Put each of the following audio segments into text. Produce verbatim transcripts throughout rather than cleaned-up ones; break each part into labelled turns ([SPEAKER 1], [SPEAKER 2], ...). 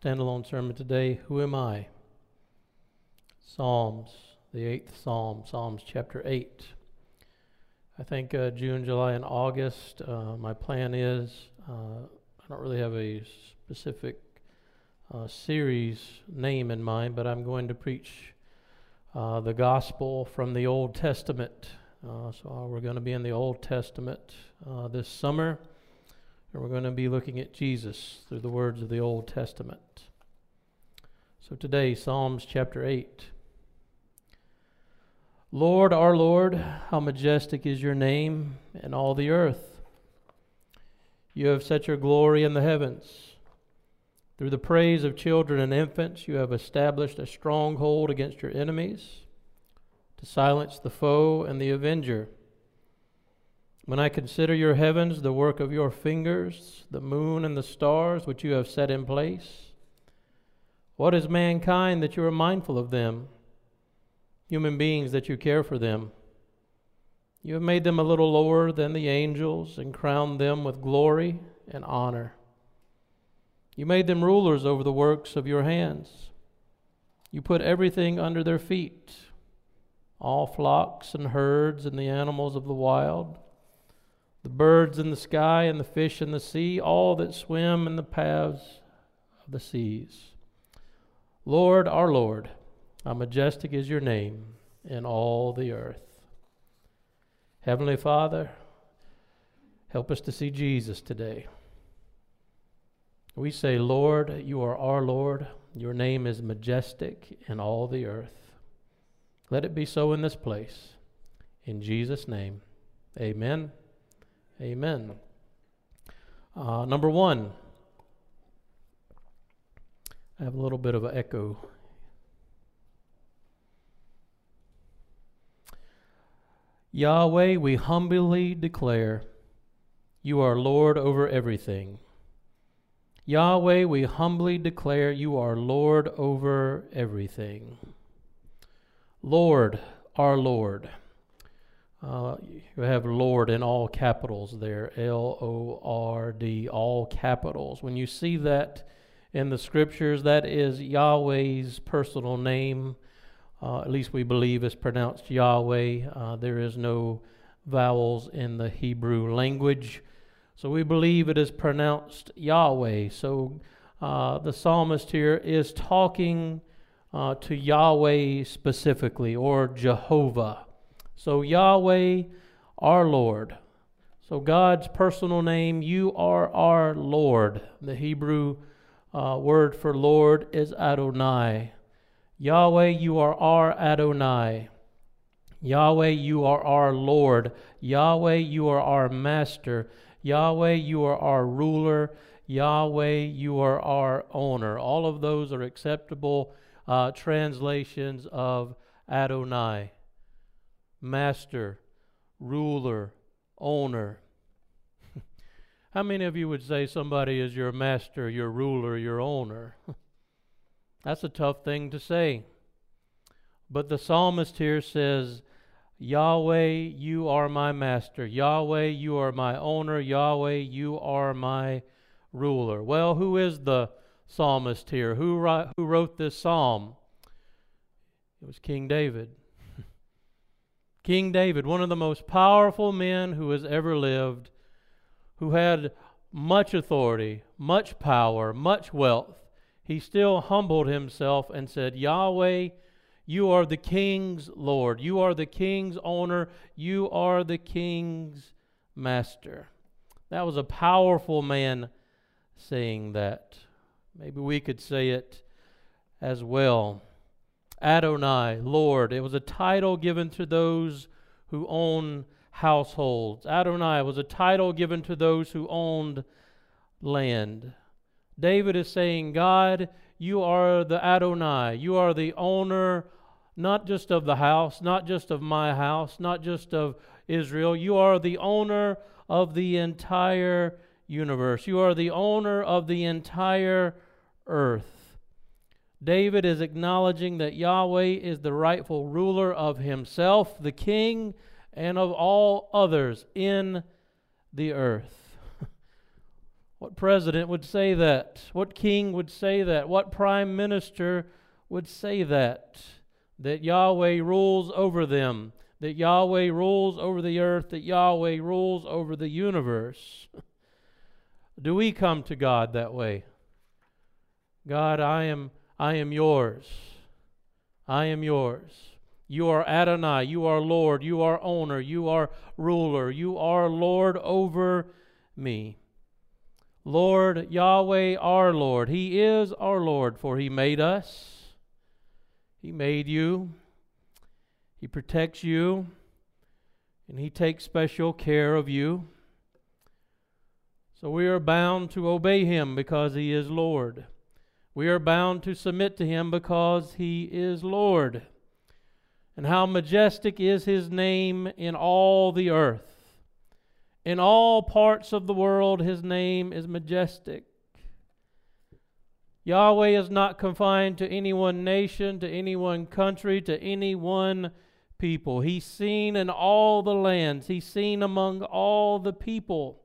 [SPEAKER 1] Standalone sermon today, Who Am I? Psalms, the eighth Psalm, Psalms chapter eight. I think uh, June, July, and August, uh, my plan is, uh, I don't really have a specific uh, series name in mind, but I'm going to preach uh, the gospel from the Old Testament. Uh, so uh, we're going to be in the Old Testament uh, this summer. And we're going to be looking at Jesus through the words of the Old Testament. So today, Psalms chapter eight. Lord, our Lord, how majestic is your name in all the earth. You have set your glory in the heavens. Through the praise of children and infants, you have established a stronghold against your enemies, to silence the foe and the avenger. When I consider your heavens, the work of your fingers, the moon and the stars which you have set in place, what is mankind that you are mindful of them, human beings that you care for them? You have made them a little lower than the angels and crowned them with glory and honor. You made them rulers over the works of your hands. You put everything under their feet, all flocks and herds and the animals of the wild, the birds in the sky and the fish in the sea, all that swim in the paths of the seas. Lord, our Lord, how majestic is your name in all the earth. Heavenly Father, help us to see Jesus today. We say, Lord, you are our Lord. Your name is majestic in all the earth. Let it be so in this place. In Jesus' name, amen. Amen. Uh, number one, I have a little bit of an echo. Yahweh, we humbly declare, you are Lord over everything. Yahweh, we humbly declare, you are Lord over everything. Lord, our Lord. Uh, you have Lord in all capitals there, L O R D, all capitals. When you see that in the scriptures, that is Yahweh's personal name. Uh, at least we believe it's pronounced Yahweh. Uh, there is no vowels in the Hebrew language. So we believe it is pronounced Yahweh. So uh, the psalmist here is talking uh, to Yahweh specifically, or Jehovah. So Yahweh, our Lord. So God's personal name, you are our Lord. The Hebrew uh, word for Lord is Adonai. Yahweh, you are our Adonai. Yahweh, you are our Lord. Yahweh, you are our Master. Yahweh, you are our ruler. Yahweh, you are our owner. All of those are acceptable uh, translations of Adonai. Master, ruler, owner. How many of you would say somebody is your master, your ruler, your owner? That's a tough thing to say. But the psalmist here says, Yahweh, you are my master. Yahweh, you are my owner. Yahweh, you are my ruler. Well, who is the psalmist here? Who, wrote, who wrote this psalm? It was King David. King David, one of the most powerful men who has ever lived, who had much authority, much power, much wealth, he still humbled himself and said, Yahweh, you are the king's Lord. You are the king's owner. You are the king's master. That was a powerful man saying that. Maybe we could say it as well. Adonai, Lord. It was a title given to those who own households. Adonai was a title given to those who owned land. David is saying, God, you are the Adonai. You are the owner, not just of the house, not just of my house, not just of Israel. You are the owner of the entire universe. You are the owner of the entire earth. David is acknowledging that Yahweh is the rightful ruler of himself, the king, and of all others in the earth. What president would say that? What king would say that? What prime minister would say that? That Yahweh rules over them, that Yahweh rules over the earth, that Yahweh rules over the universe. Do we come to God that way? God, I am I am yours. I am yours. You are Adonai, you are Lord, you are owner, you are ruler, you are Lord over me. Lord Yahweh, our Lord. He is our Lord, for He made us. He made you. He protects you. And He takes special care of you. So we are bound to obey Him because He is Lord. We are bound to submit to Him because He is Lord. And how majestic is His name in all the earth. In all parts of the world, His name is majestic. Yahweh is not confined to any one nation, to any one country, to any one people. He's seen in all the lands. He's seen among all the people.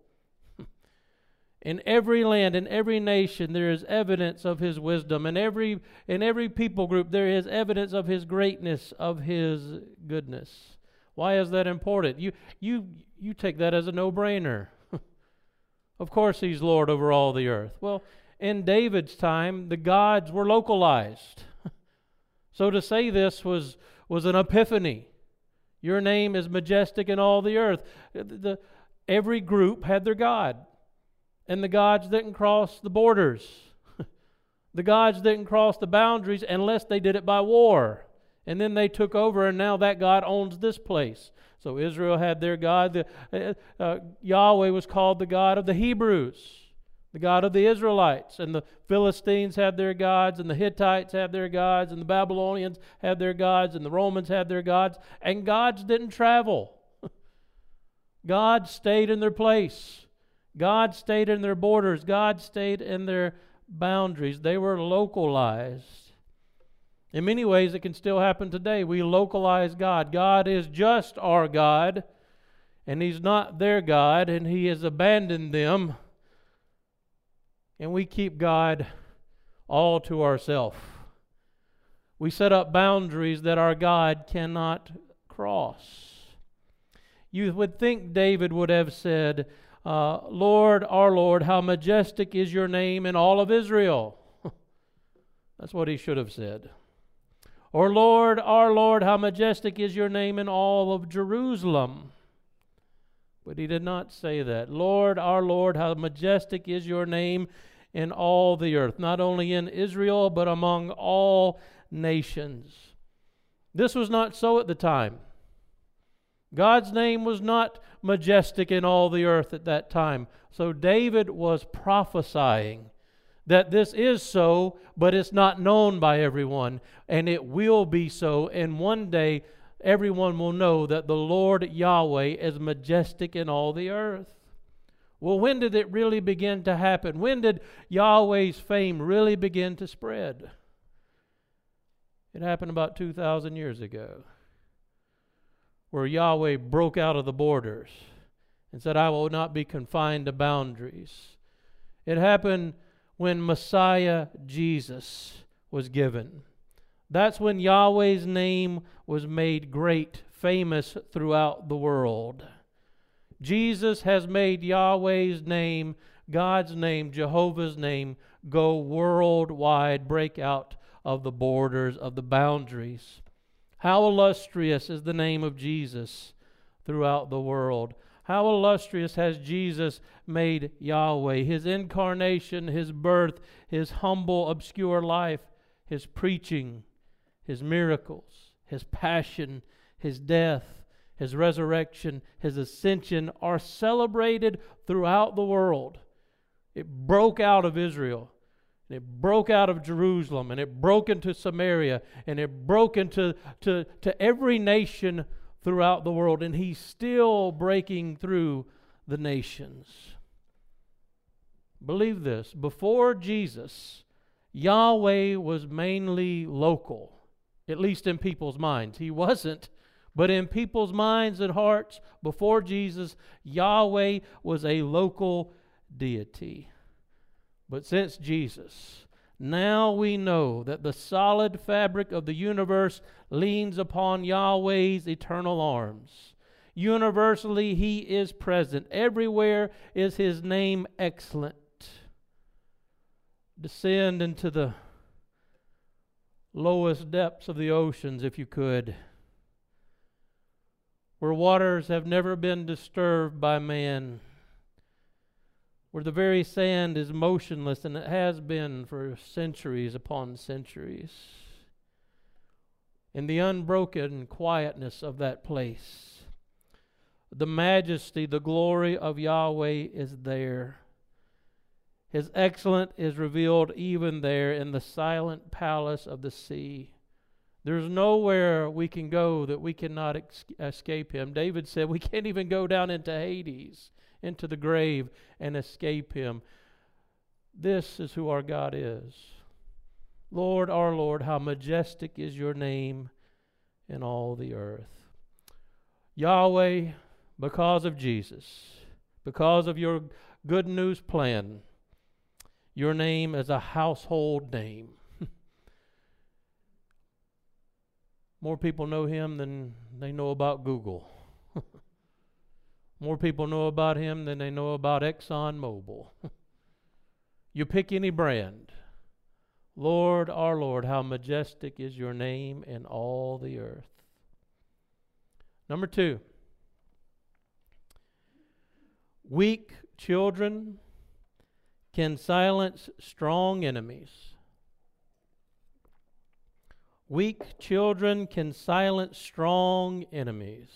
[SPEAKER 1] In every land, in every nation, there is evidence of His wisdom. In every, in every people group, there is evidence of His greatness, of His goodness. Why is that important? You, you, you take that as a no-brainer. Of course He's Lord over all the earth. Well, in David's time, the gods were localized. So to say this was, was an epiphany. Your name is majestic in all the earth. The, every group had their god. And the gods didn't cross the borders. The gods didn't cross the boundaries unless they did it by war. And then they took over, and now that God owns this place. So Israel had their God. The, uh, uh, Yahweh was called the God of the Hebrews, the God of the Israelites. And the Philistines had their gods, and the Hittites had their gods, and the Babylonians had their gods, and the Romans had their gods. And gods didn't travel. God stayed in their place. God stayed in their borders. God stayed in their boundaries. They were localized. In many ways, it can still happen today. We localize God. God is just our God, and He's not their God, and He has abandoned them. And we keep God all to ourselves. We set up boundaries that our God cannot cross. You would think David would have said, uh, Lord, our Lord, how majestic is your name in all of Israel. That's what he should have said. Or, Lord, our Lord, how majestic is your name in all of Jerusalem. But he did not say that. Lord, our Lord, how majestic is your name in all the earth, not only in Israel, but among all nations. This was not so at the time. God's name was not majestic in all the earth at that time. So David was prophesying that this is so, but it's not known by everyone, and it will be so, and one day everyone will know that the Lord Yahweh is majestic in all the earth. Well, when did it really begin to happen? When did Yahweh's fame really begin to spread? It happened about two thousand years ago, where Yahweh broke out of the borders and said, I will not be confined to boundaries. It happened when Messiah Jesus was given. That's when Yahweh's name was made great, famous throughout the world. Jesus has made Yahweh's name, God's name, Jehovah's name, go worldwide, break out of the borders, of the boundaries. How illustrious is the name of Jesus throughout the world. How illustrious has Jesus made Yahweh, His incarnation, His birth, His humble, obscure life, His preaching, His miracles, His passion, His death, His resurrection, His ascension are celebrated throughout the world. It broke out of Israel, and it broke out of Jerusalem, and it broke into Samaria, and it broke into to, to every nation throughout the world, and He's still breaking through the nations. Believe this, before Jesus, Yahweh was mainly local, at least in people's minds. He wasn't, but in people's minds and hearts, before Jesus, Yahweh was a local deity. But since Jesus, now we know that the solid fabric of the universe leans upon Yahweh's eternal arms. Universally, He is present. Everywhere is His name excellent. Descend into the lowest depths of the oceans, if you could, where waters have never been disturbed by man, where the very sand is motionless, and it has been for centuries upon centuries. In the unbroken quietness of that place, the majesty, the glory of Yahweh is there. His excellence is revealed even there in the silent palace of the sea. There's nowhere we can go that we cannot ex- escape Him. David said we can't even go down into Hades, into the grave, and escape Him. This is who our God is. Lord, our Lord, how majestic is your name in all the earth. Yahweh, because of Jesus, because of your good news plan, your name is a household name. More people know Him than they know about Google. More people know about Him than they know about ExxonMobil. You pick any brand. Lord, our Lord, how majestic is your name in all the earth. Number two, weak children can silence strong enemies. Weak children can silence strong enemies.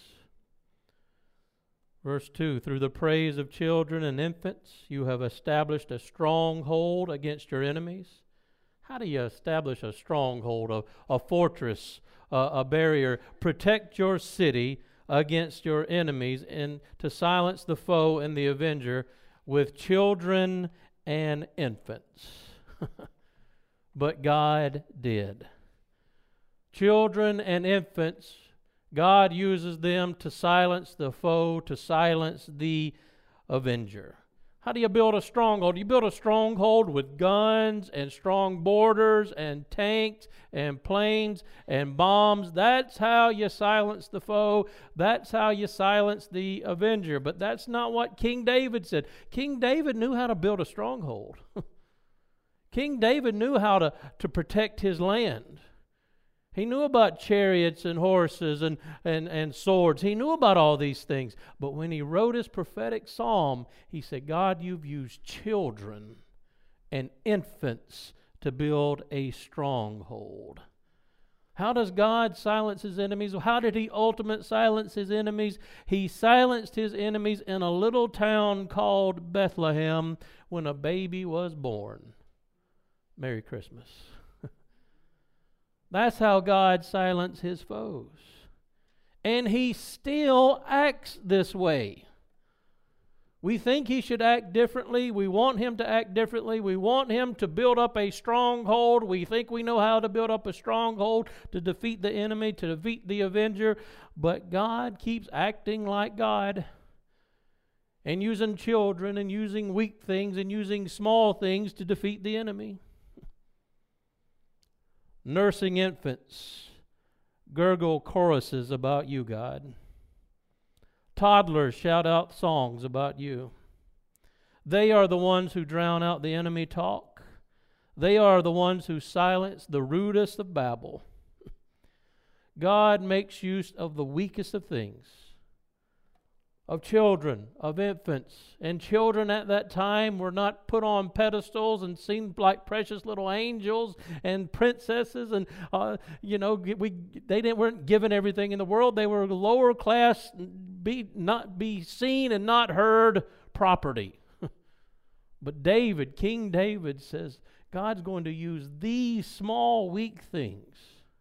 [SPEAKER 1] Verse two, through the praise of children and infants, you have established a stronghold against your enemies. How do you establish a stronghold, a, a fortress, a, a barrier? Protect your city against your enemies and to silence the foe and the avenger with children and infants. But God did. Children and infants, God uses them to silence the foe, to silence the avenger. How do you build a stronghold? You build a stronghold with guns and strong borders and tanks and planes and bombs. That's how you silence the foe. That's how you silence the avenger. But that's not what King David said. King David knew how to build a stronghold. King David knew how to, to protect his land. He knew about chariots and horses and, and, and swords. He knew about all these things. But when he wrote his prophetic psalm, he said, God, you've used children and infants to build a stronghold. How does God silence His enemies? How did He ultimately silence His enemies? He silenced His enemies in a little town called Bethlehem when a baby was born. Merry Christmas. That's how God silenced His foes. And He still acts this way. We think He should act differently. We want Him to act differently. We want Him to build up a stronghold. We think we know how to build up a stronghold to defeat the enemy, to defeat the avenger. But God keeps acting like God and using children and using weak things and using small things to defeat the enemy. Nursing infants gurgle choruses about you, God. Toddlers shout out songs about you. They are the ones who drown out the enemy talk. They are the ones who silence the rudest of Babel. God makes use of the weakest of things, of children, of infants. And children at that time were not put on pedestals and seen like precious little angels and princesses. And, uh, you know, we they didn't weren't given everything in the world. They were lower class, be not be seen and not heard property. But David, King David says, God's going to use these small, weak things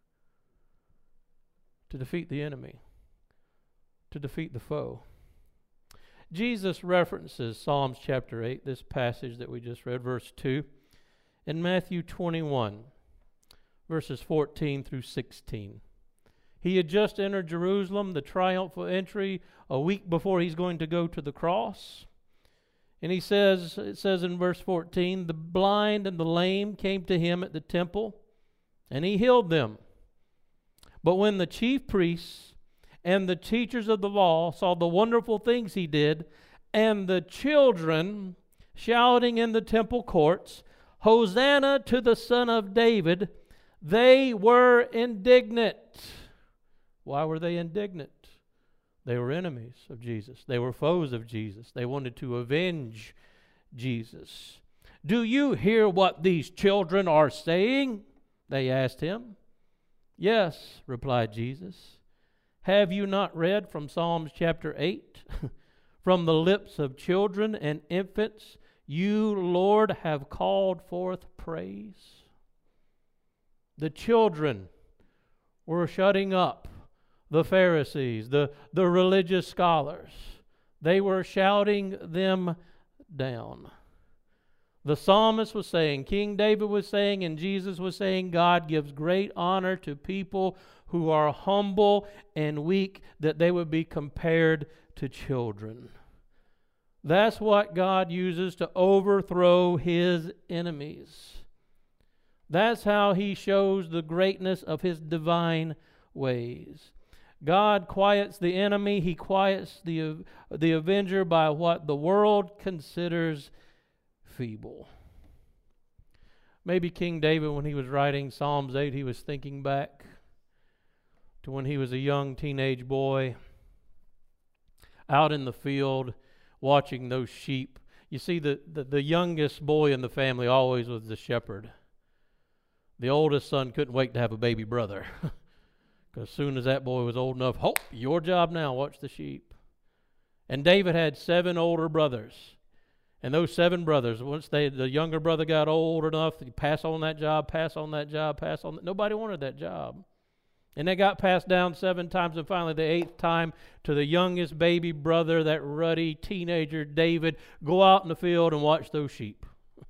[SPEAKER 1] to defeat the enemy, to defeat the foe. Jesus references Psalms chapter eight, this passage that we just read, verse two, in Matthew twenty-one, verses fourteen through sixteen. He had just entered Jerusalem, the triumphal entry, a week before He's going to go to the cross. And he says, it says in verse fourteen, the blind and the lame came to him at the temple, and he healed them. But when the chief priests and the teachers of the law saw the wonderful things he did, and the children shouting in the temple courts, Hosanna to the Son of David, they were indignant. Why were they indignant? They were enemies of Jesus. They were foes of Jesus. They wanted to avenge Jesus. Do you hear what these children are saying? They asked him. Yes, replied Jesus. Have you not read from Psalms chapter eight? From the lips of children and infants, you, Lord, have called forth praise. The children were shutting up the Pharisees, the, the religious scholars. They were shouting them down. The psalmist was saying, King David was saying, and Jesus was saying, God gives great honor to people who are humble and weak, that they would be compared to children. That's what God uses to overthrow his enemies. That's how he shows the greatness of his divine ways. God quiets the enemy. He quiets the, the avenger by what the world considers feeble. Maybe King David, when he was writing Psalms eight, he was thinking back to when he was a young teenage boy out in the field watching those sheep. You see, the, the, the youngest boy in the family always was the shepherd. The oldest son couldn't wait to have a baby brother. Because as soon as that boy was old enough, oh, your job now, watch the sheep. And David had seven older brothers. And those seven brothers, once they the younger brother got old enough to pass on that job, pass on that job, pass on that, nobody wanted that job. And they got passed down seven times, and finally the eighth time to the youngest baby brother, that ruddy teenager David, go out in the field and watch those sheep.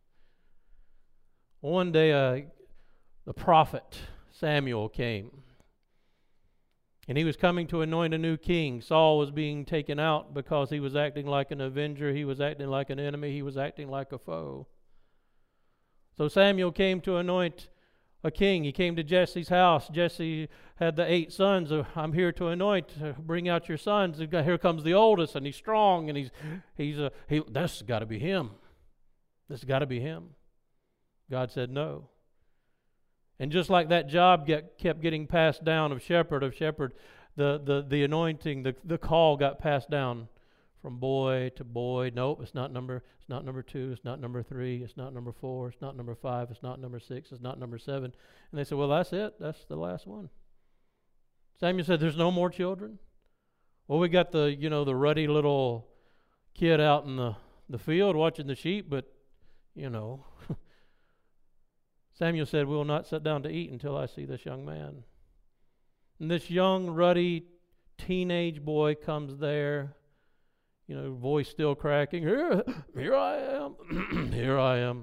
[SPEAKER 1] One day uh, the prophet Samuel came. And he was coming to anoint a new king. Saul was being taken out because he was acting like an avenger. He was acting like an enemy. He was acting like a foe. So Samuel came to anoint a king. He came to Jesse's house. Jesse had the eight sons. I'm here to anoint. Bring out your sons. Here comes the oldest, and he's strong, and he's he's a he. That's got to be him. This has got to be him. God said no. And just like that job get, kept getting passed down of shepherd, of shepherd, the, the, the anointing, the, the call got passed down from boy to boy. Nope, it's not number it's not number two, it's not number three, it's not number four, it's not number five, it's not number six, it's not number seven. And they said, well, that's it. That's the last one. Samuel said, there's no more children? Well, we got the, you know, the ruddy little kid out in the, the field watching the sheep, but, you know... Samuel said, we will not sit down to eat until I see this young man. And this young, ruddy, teenage boy comes there, you know, voice still cracking. Here, here I am. Here I am.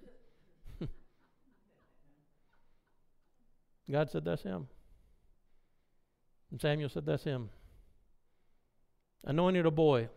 [SPEAKER 1] God said, that's him. And Samuel said, that's him. Anointed a boy.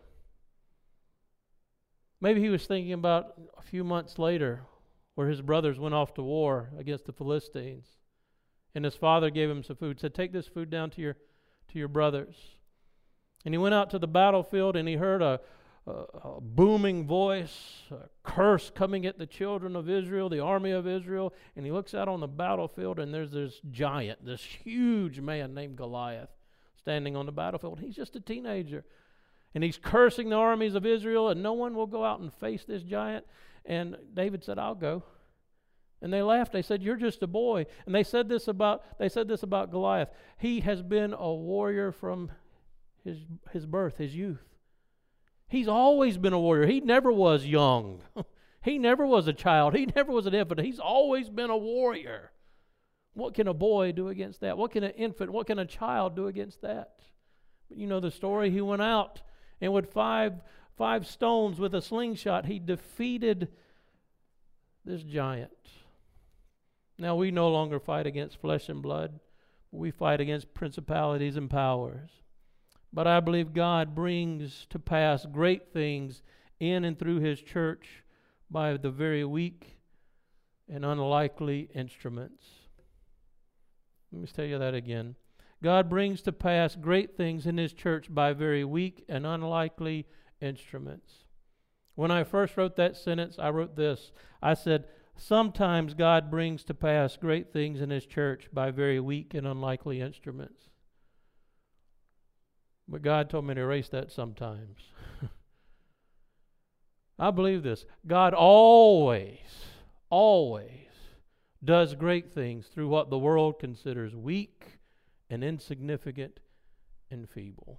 [SPEAKER 1] Maybe he was thinking about a few months later, where his brothers went off to war against the Philistines. And his father gave him some food, said, take this food down to your to your brothers. And he went out to the battlefield, and he heard a, a, a booming voice, a curse coming at the children of Israel, the army of Israel. And he looks out on the battlefield, and there's this giant, this huge man named Goliath standing on the battlefield. He's just a teenager. And he's cursing the armies of Israel, and no one will go out and face this giant. And David said, I'll go. And they laughed. They said, you're just a boy. And they said this about they said this about Goliath. He has been a warrior from his his birth, his youth. He's always been a warrior. He never was young. He never was a child. He never was an infant. He's always been a warrior. What can a boy do against that? What can an infant, what can a child do against that? But you know the story. He went out, and with five Five stones with a slingshot, he defeated this giant. Now, we no longer fight against flesh and blood. We fight against principalities and powers. But I believe God brings to pass great things in and through His church by the very weak and unlikely instruments. Let me tell you that again. God brings to pass great things in His church by very weak and unlikely instruments. When I first wrote that sentence, I wrote this. I said, sometimes God brings to pass great things in His church by very weak and unlikely instruments. But God told me to erase that sometimes. I believe this. God always, always does great things through what the world considers weak and insignificant and feeble.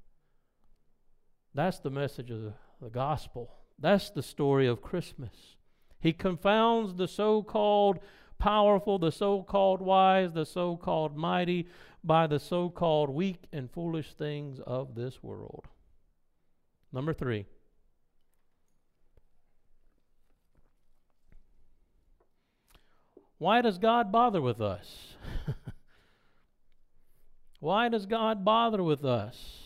[SPEAKER 1] That's the message of the, the gospel. That's the story of Christmas. He confounds the so-called powerful, the so-called wise, the so-called mighty by the so-called weak and foolish things of this world. Number three. Why does God bother with us? Why does God bother with us?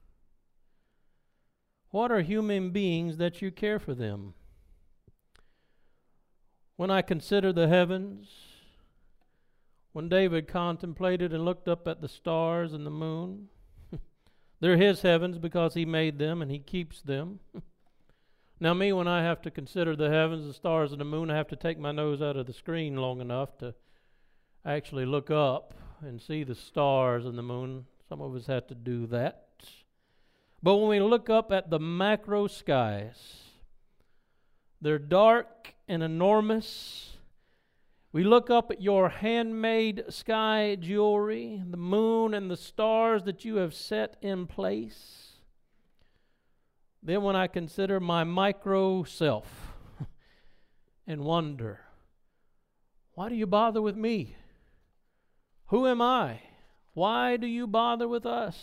[SPEAKER 1] What are human beings that you care for them? When I consider the heavens, when David contemplated and looked up at the stars and the moon, they're His heavens because He made them and He keeps them. Now me, when I have to consider the heavens, the stars, and the moon, I have to take my nose out of the screen long enough to actually look up and see the stars and the moon. Some of us have to do that. But when we look up at the macro skies, they're dark and enormous. We look up at your handmade sky jewelry, the moon and the stars that you have set in place. Then when I consider my micro self and wonder, why do you bother with me? Who am I? Why do you bother with us?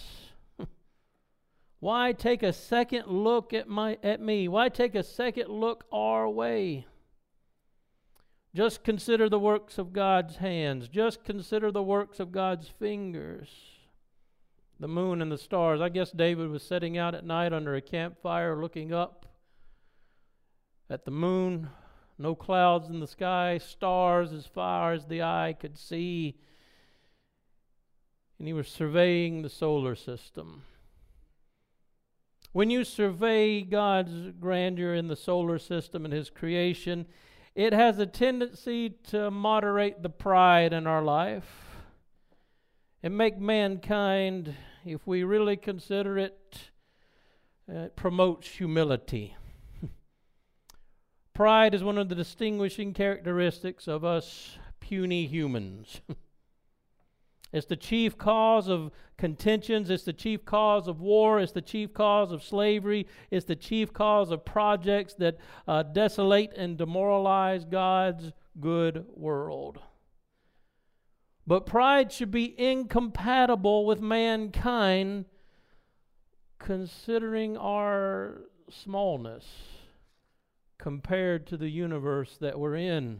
[SPEAKER 1] Why take a second look at my at me? Why take a second look our way? Just consider the works of God's hands. Just consider the works of God's fingers. The moon and the stars. I guess David was sitting out at night under a campfire looking up at the moon. No clouds in the sky, stars as far as the eye could see. And he was surveying the solar system. When you survey God's grandeur in the solar system and His creation, it has a tendency to moderate the pride in our life and make mankind, if we really consider it, uh, it promotes humility. Pride is one of the distinguishing characteristics of us puny humans. It's the chief cause of contentions. It's the chief cause of war. It's the chief cause of slavery. It's the chief cause of projects that uh, desolate and demoralize God's good world. But pride should be incompatible with mankind, considering our smallness compared to the universe that we're in.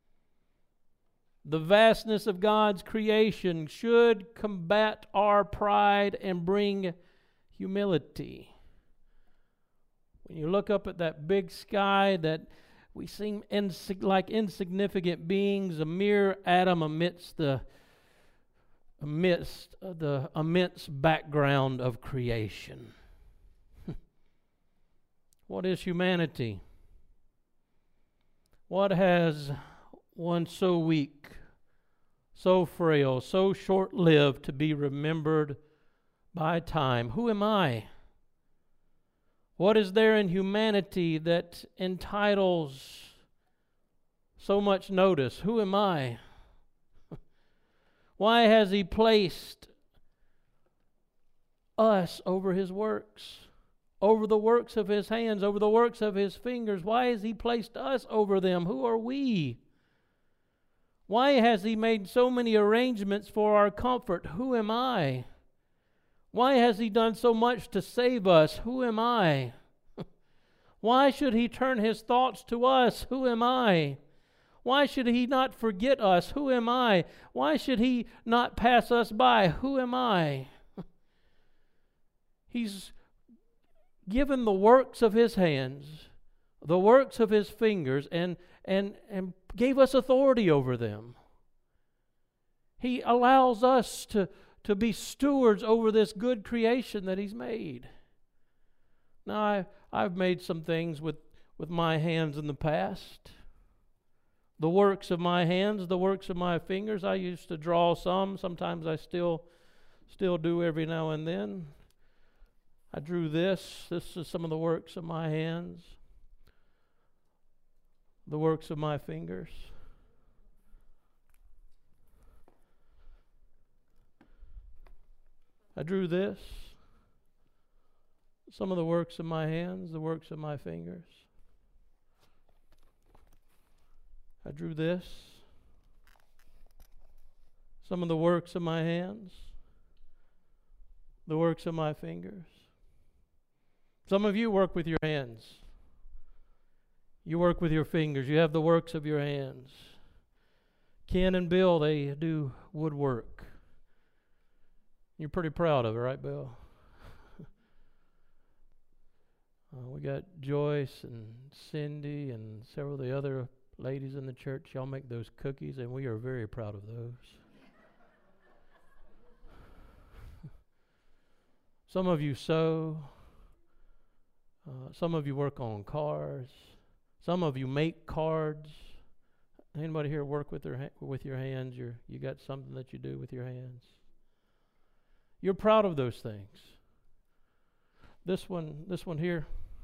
[SPEAKER 1] The vastness of God's creation should combat our pride and bring humility. When you look up at that big sky that we seem insig- like insignificant beings, a mere atom amidst the amidst the immense background of creation. What is humanity? What has one so weak, so frail, so short-lived to be remembered by time? Who am I? What is there in humanity that entitles so much notice? Who am I? Why has He placed us over His works, over the works of His hands, over the works of His fingers? Why has He placed us over them? Who are we? Why has He made so many arrangements for our comfort? Who am I? Why has He done so much to save us? Who am I? Why should He turn His thoughts to us? Who am I? Why should He not forget us? Who am I? Why should He not pass us by? Who am I? He's given the works of His hands, the works of His fingers, and, and, and gave us authority over them. He allows us to, to be stewards over this good creation that He's made. Now, I, I've made some things with, with my hands in the past. The works of my hands, the works of my fingers. I used to draw some. Sometimes I still, still do every now and then. I drew this. This is some of the works of my hands. The works of my fingers. I drew this. Some of the works of my hands, the works of my fingers. I drew this. Some of the works of my hands, the works of my fingers. Some of you work with your hands. You work with your fingers. You have the works of your hands. Ken and Bill, they do woodwork. You're pretty proud of it, right, Bill? uh, we got Joyce and Cindy and several of the other ladies in the church. Y'all make those cookies, and we are very proud of those. Some of you sew. Uh, some of you work on cars. Some of you make cards. Anybody here work with their ha- with your hands? You're, you got something that you do with your hands. You're proud of those things. This one, this one here,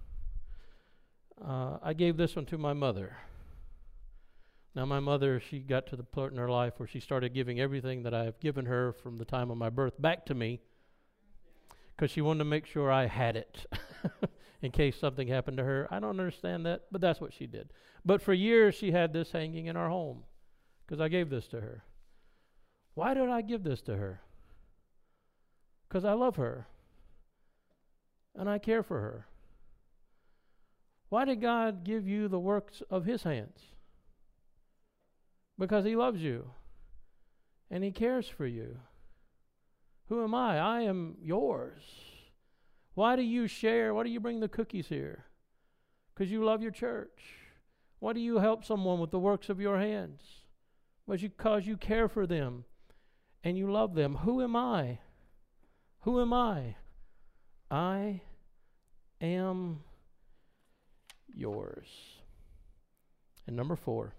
[SPEAKER 1] uh, I gave this one to my mother. Now my mother, she got to the point in her life where she started giving everything that I have given her from the time of my birth back to me, because she wanted to make sure I had it in case something happened to her. I don't understand that, but that's what she did. But for years she had this hanging in our home because I gave this to her. Why did I give this to her? Because I love her and I care for her. Why did God give you the works of His hands? Because He loves you and He cares for you. Who am I? I am yours. Why do you share? Why do you bring the cookies here? Because you love your church. Why do you help someone with the works of your hands? Because you care for them and you love them. Who am I? Who am I? I am yours. And number four,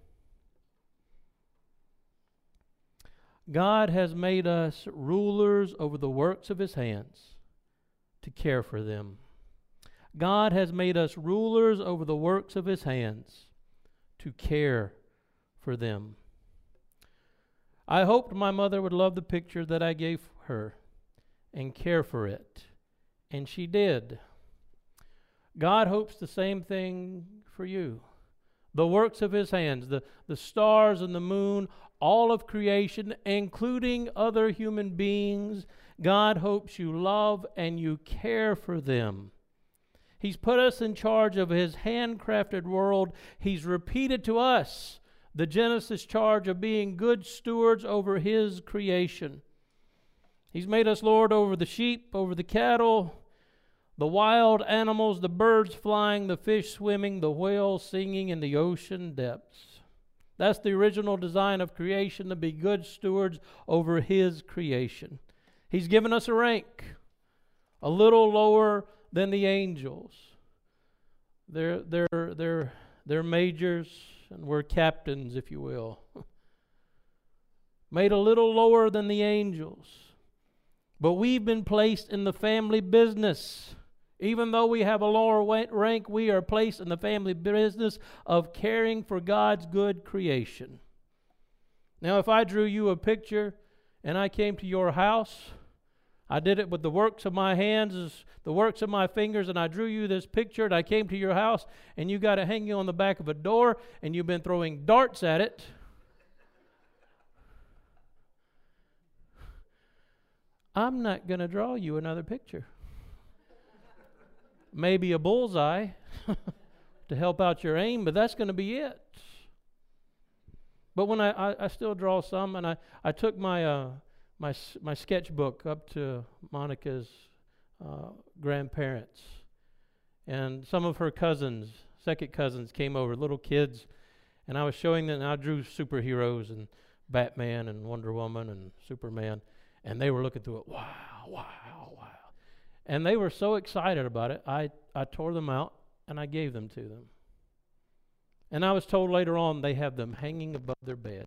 [SPEAKER 1] God has made us rulers over the works of His hands to care for them. God has made us rulers over the works of His hands to care for them. I hoped my mother would love the picture that I gave her and care for it, and she did. God hopes the same thing for you. The works of His hands, the, the stars and the moon, all of creation, including other human beings, God hopes you love and you care for them. He's put us in charge of His handcrafted world. He's repeated to us the Genesis charge of being good stewards over His creation. He's made us Lord over the sheep, over the cattle, the wild animals, the birds flying, the fish swimming, the whales singing in the ocean depths. That's the original design of creation, to be good stewards over His creation. He's given us a rank, a little lower than the angels. They're, they're, they're, they're majors, and we're captains, if you will. Made a little lower than the angels. But we've been placed in the family business. Even though we have a lower rank, we are placed in the family business of caring for God's good creation. Now, if I drew you a picture and I came to your house, I did it with the works of my hands, the works of my fingers, and I drew you this picture, and I came to your house, and you got it hanging on the back of a door, and you've been throwing darts at it. I'm not going to draw you another picture. Maybe a bullseye to help out your aim, but that's going to be it. But when I, I, I still draw some, and I, I took my uh, my my sketchbook up to Monica's uh, grandparents, and some of her cousins, second cousins, came over, little kids, and I was showing them, and I drew superheroes and Batman and Wonder Woman and Superman, and they were looking through it, wow, wow, wow. And they were so excited about it, I, I tore them out, and I gave them to them. And I was told later on they have them hanging above their beds.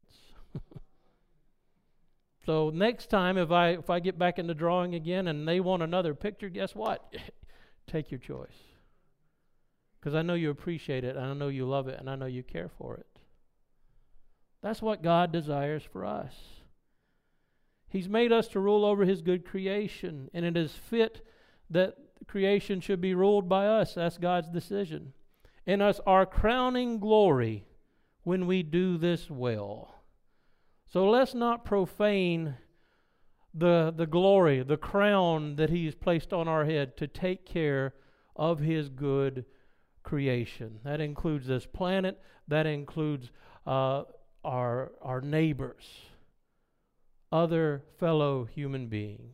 [SPEAKER 1] So next time, if I if I get back into drawing again and they want another picture, guess what? Take your choice. Because I know you appreciate it, and I know you love it, and I know you care for it. That's what God desires for us. He's made us to rule over His good creation, and it is fit that creation should be ruled by us. That's God's decision. And us our crowning glory when we do this well. So let's not profane the, the glory, the crown that He's placed on our head to take care of His good creation. That includes this planet. That includes uh, our, our neighbors, other fellow human beings.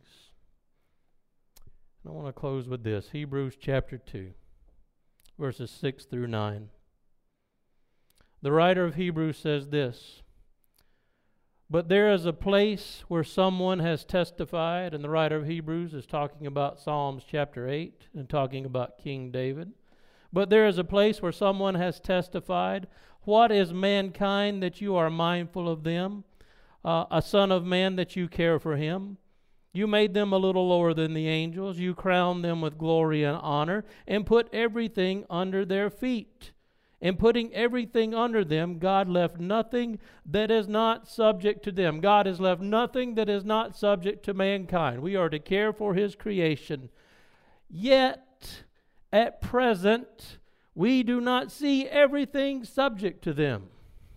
[SPEAKER 1] I want to close with this. Hebrews chapter two, verses six through nine. The writer of Hebrews says this, "But there is a place where someone has testified," and the writer of Hebrews is talking about Psalms chapter eight and talking about King David. "But there is a place where someone has testified, what is mankind that you are mindful of them? Uh, a son of man that you care for him? You made them a little lower than the angels. You crowned them with glory and honor and put everything under their feet. In putting everything under them, God left nothing that is not subject to them." God has left nothing that is not subject to mankind. We are to care for His creation. Yet, at present, we do not see everything subject to them.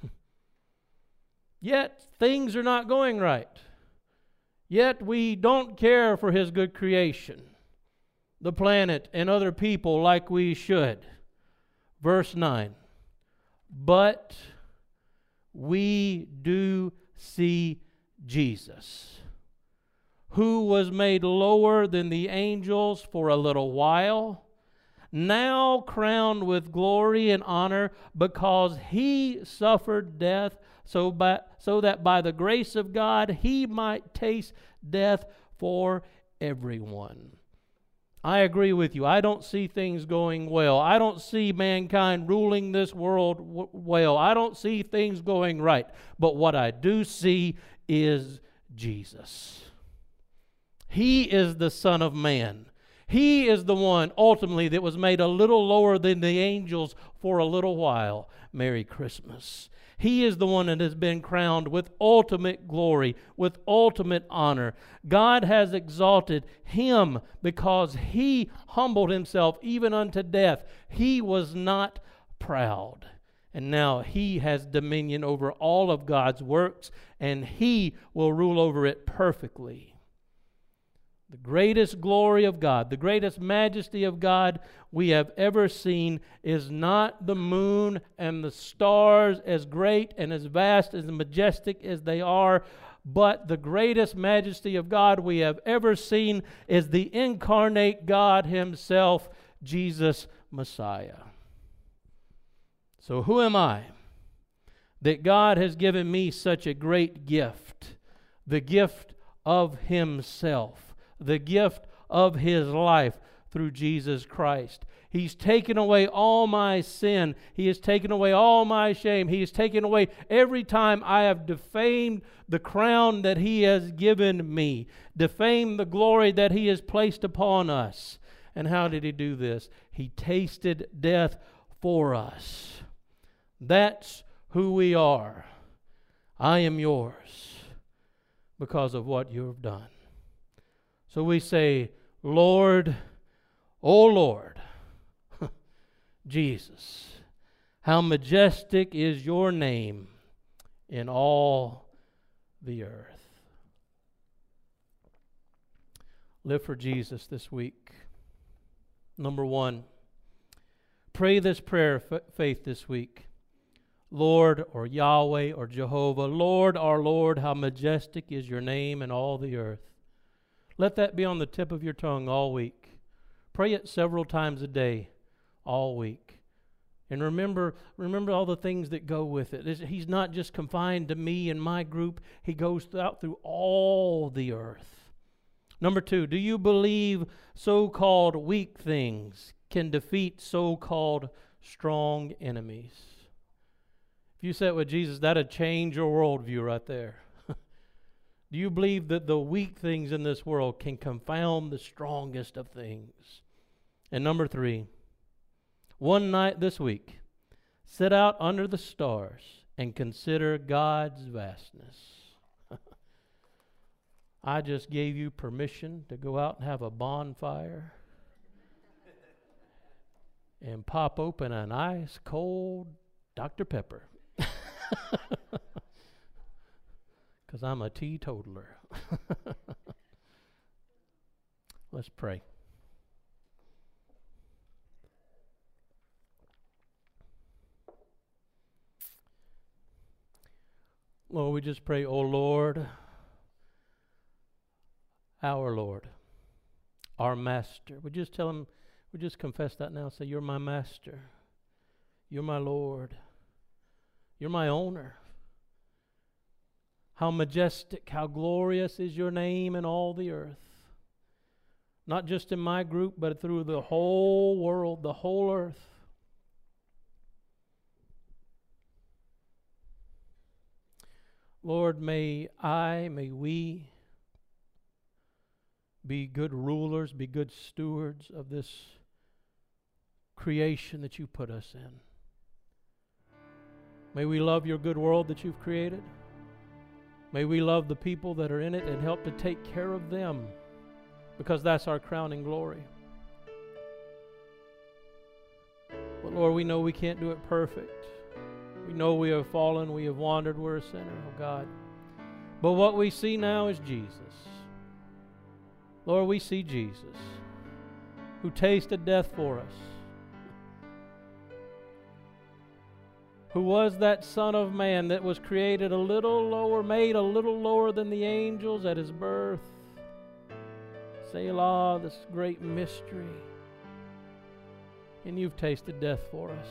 [SPEAKER 1] Yet, things are not going right. Yet we don't care for His good creation, the planet and other people like we should. Verse nine, "But we do see Jesus, who was made lower than the angels for a little while, now crowned with glory and honor because He suffered death, so, by, so that by the grace of God He might taste death for everyone." I agree with you. I don't see things going well. I don't see mankind ruling this world w- well. I don't see things going right. But what I do see is Jesus. He is the Son of Man. He is the one, ultimately, that was made a little lower than the angels for a little while. Merry Christmas. He is the one that has been crowned with ultimate glory, with ultimate honor. God has exalted Him because He humbled Himself even unto death. He was not proud. And now He has dominion over all of God's works, and He will rule over it perfectly. The greatest glory of God, the greatest majesty of God we have ever seen is not the moon and the stars, as great and as vast and majestic as they are, but the greatest majesty of God we have ever seen is the incarnate God Himself, Jesus Messiah. So who am I that God has given me such a great gift, the gift of Himself? The gift of His life through Jesus Christ. He's taken away all my sin. He has taken away all my shame. He has taken away every time I have defamed the crown that He has given me, defamed the glory that He has placed upon us. And how did He do this? He tasted death for us. That's who we are. I am yours because of what you have done. So we say, Lord, oh Lord, Jesus, how majestic is your name in all the earth. Live for Jesus this week. Number one, pray this prayer of faith this week. Lord, or Yahweh, or Jehovah, Lord, our Lord, how majestic is your name in all the earth. Let that be on the tip of your tongue all week. Pray it several times a day. all week. And remember, remember all the things that go with it. He's not just confined to me and my group. He goes out through all the earth. Number two, do you believe so-called weak things can defeat so-called strong enemies? If you sat with Jesus, that'd change your worldview right there. Do you believe that the weak things in this world can confound the strongest of things? And number three, one night this week, sit out under the stars and consider God's vastness. I just gave you permission to go out and have a bonfire and pop open an ice cold Doctor Pepper. Because I'm a teetotaler. Let's pray. Lord, we just pray, oh Lord, our Lord, our Master. We just tell him, we just confess that now. Say, you're my Master. You're my Lord. You're my owner. How majestic, how glorious is your name in all the earth. Not just in my group, but through the whole world, the whole earth. Lord, may I, may we be good rulers, be good stewards of this creation that you put us in. May we love your good world that you've created. May we love the people that are in it and help to take care of them, because that's our crowning glory. But Lord, we know we can't do it perfect. We know we have fallen, we have wandered, we're a sinner, oh God. But what we see now is Jesus. Lord, we see Jesus, who tasted death for us, who was that Son of Man that was created a little lower, made a little lower than the angels at his birth. Selah, this great mystery. And you've tasted death for us.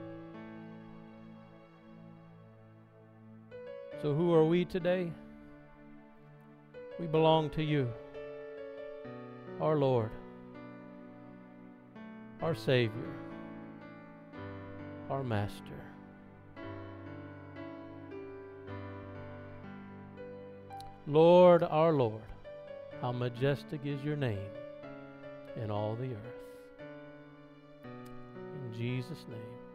[SPEAKER 1] So who are we today? We belong to you, our Lord, our Savior, our Master. Lord, our Lord, how majestic is your name in all the earth. In Jesus' name.